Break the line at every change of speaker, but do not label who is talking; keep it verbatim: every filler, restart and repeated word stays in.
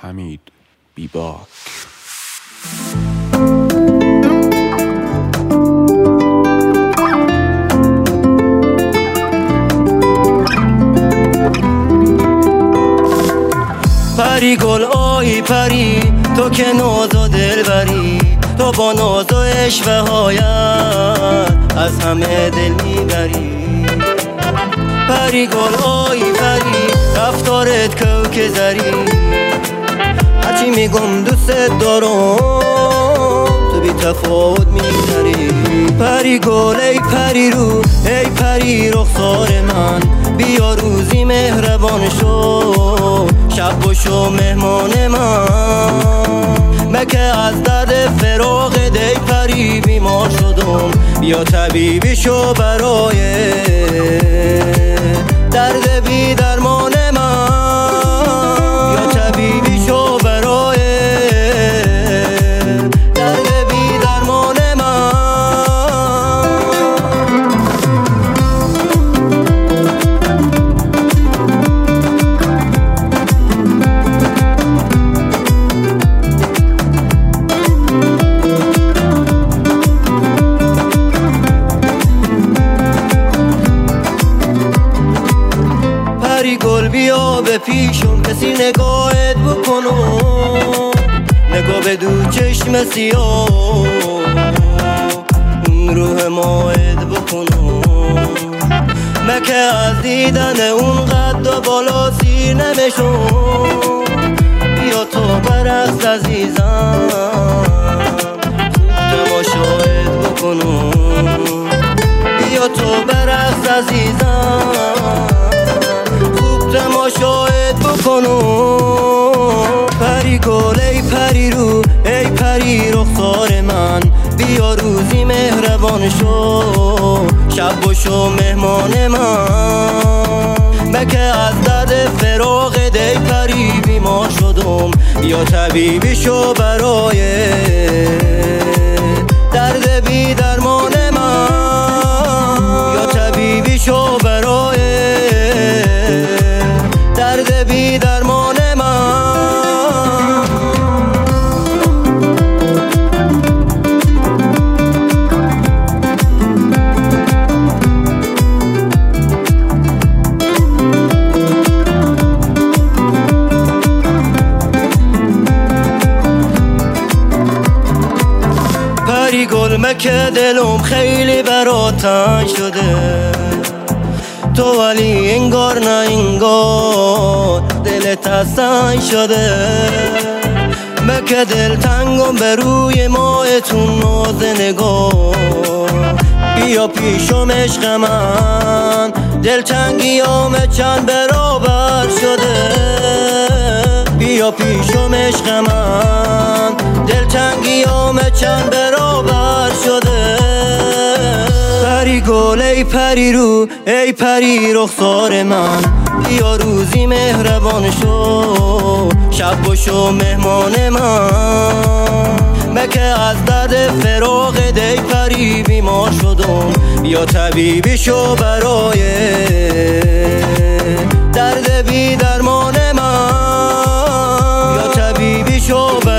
حمید بیباک.
پری گل آی پری، تو که ناز و دل بری، تو با ناز و عشوه هایت از همه دل میبری. پری گل آی پری، رفتارت کوک زری، هرچی میگم دوست دارم تو بی تفاوت میگذری. پری گل ای پری رو، ای پری رخسار من، بیا روزی مهربان شو، شب و شو مهمان من. مکه از درد فراق دی پری بیمار شدم، بیا طبیبی شو برای درد بی درمان من. بیا طبیبی شو برای درد بی درمان من. پری گل بیا به پیشم، کسی نگاهت بکنم، نگاه به دو چشم سیاه اون روح ماهت بکنم. مکه از دیدن اون قد و بالا سیر نمیشم، بیا تو برقص عزیزم، تماشایت بکنم. بیا تو برقص عزیزم، تماشایت بکنم. پری گل ای پری رو، ای پری رخسار من، بیا روزی مهربان شو، شب و شو مهمان من. مکه از درد فراق دی پری بیمار شدم، بیا طبیبی شو برای درد بی درمان من. بیا طبیبی شو برای درد بی درمان من. پری گل مکه دلم خیلی برات تنگ شده، تو ولی انگار نه انگار دلت از سنگ شده. مکه دل تنگم به روی ماهتون ناز نگاه، بیا پیشم عشق من، دل تنگیام چند برابر شده. بیا پیشم عشق من، دل تنگیام چند برابر شده. پری گل ای پری رو، ای پری رخسار من، بیا روزی مهربان شو، شب و شو مهمان من. مکه از درد فراق دی پری بیمار شدم، بیا طبیبی شو برای درد بی درمان من. بیا طبیبی شو